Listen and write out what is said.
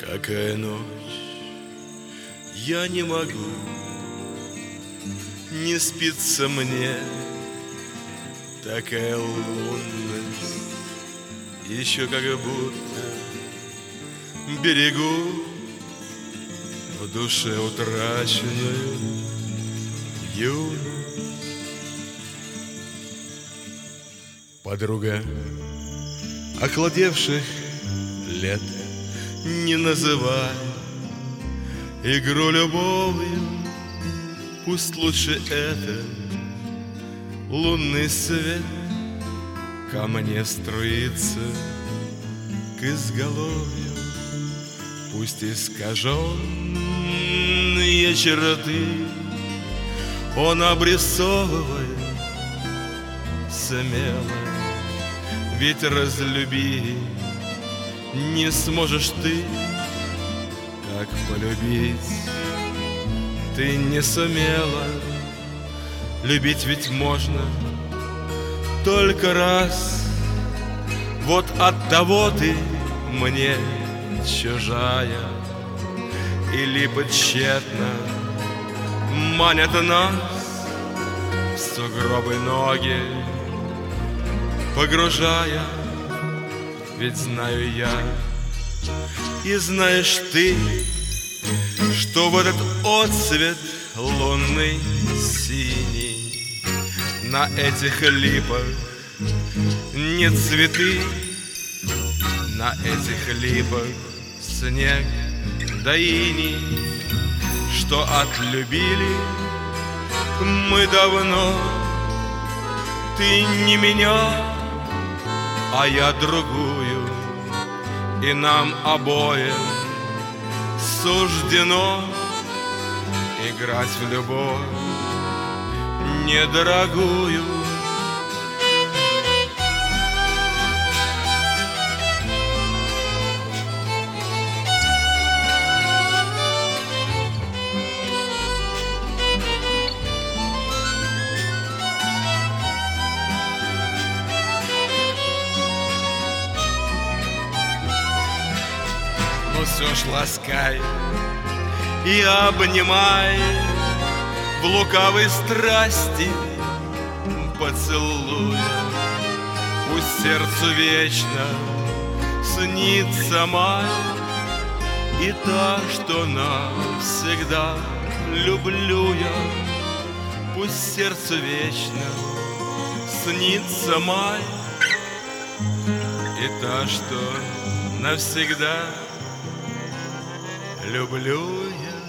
Такая ночь, я не могу, не спится мне. Такая лунность, еще как будто берегу в душе утраченную юность. Подруга охладевших лет, не называй игру любовью, пусть лучше это лунный свет ко мне струится к изголовью. Пусть искаженные черты он обрисовывает смело, ведь разлюбить не сможешь ты, как полюбить ты не сумела. Любить ведь можно только раз, вот оттого ты мне чужая. И липы тщетно манят нас в сугробы ноги погружая. Ведь знаю я, и знаешь ты, что в этот отцвет лунный синий на этих липах не цветы, на этих липах снег да иней, что отлюбили мы давно. Ты не меня, а я другую, и нам обоим суждено играть в любовь недорогую. Ну все ж ласкай и обнимай в лукавой страсти поцелуя. Пусть сердцу вечно снится май и та, что навсегда люблю я. Пусть сердцу вечно снится май и та, что навсегда люблю я.